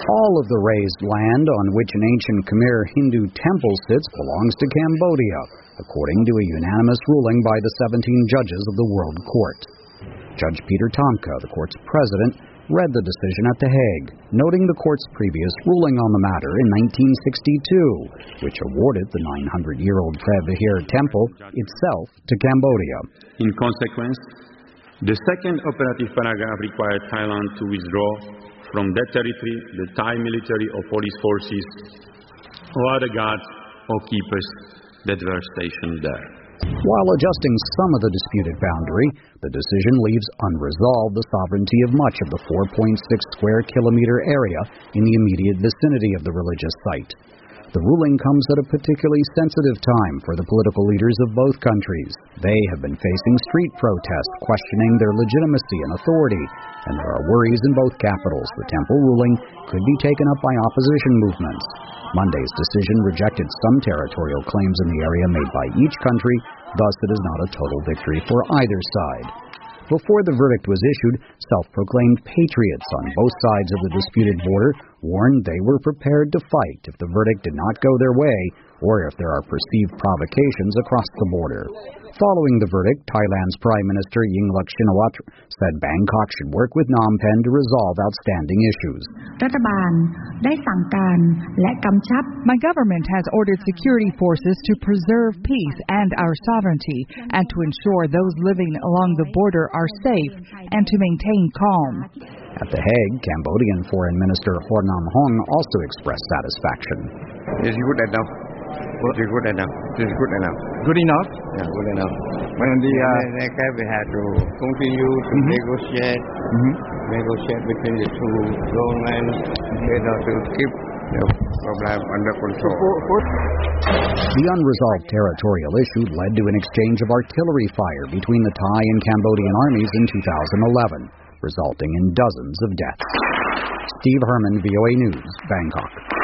All of the raised land on which an ancient Khmer Hindu temple sits belongs to Cambodia, according to a unanimous ruling by the 17 judges of the World Court. Judge Peter Tomka, the court's president, read the decision at The Hague, noting the court's previous ruling on the matter in 1962, which awarded the 900-year-old Preah Vihear temple itself to Cambodia. In consequence, the second operative paragraph required Thailand to withdraw from that territory the Thai military or police forces or other guards or keepers that were stationed there. While adjusting some of the disputed boundary, the decision leaves unresolved the sovereignty of much of the 4.6 square kilometer area in the immediate vicinity of the religious site. The ruling comes at a particularly sensitive time for the political leaders of both countries. They have been facing street protests questioning their legitimacy and authority, and there are worries in both capitals the temple ruling could be taken up by opposition movements. Monday's decision rejected some territorial claims in the area made by each country, thus it is not a total victory for either side. Before the verdict was issued, self-proclaimed patriots on both sides of the disputed border warned they were prepared to fight if the verdict did not go their way or if there are perceived provocations across the border. Following the verdict, Thailand's Prime Minister Yingluck Shinawatra said Bangkok should work with Phnom Penh to resolve outstanding issues. My government has ordered security forces to preserve peace and our sovereignty and to ensure those living along the border are safe and to maintain calm. At The Hague, Cambodian Foreign Minister Hornam Hong also expressed satisfaction. It's good enough. It's good enough. It's good enough. Good enough? Yeah, good enough. When we had to continue to negotiate between the two governments to keep the problem under control. The unresolved territorial issue led to an exchange of artillery fire between the Thai and Cambodian armies in 2011, resulting in dozens of deaths. Steve Herman, VOA News, Bangkok.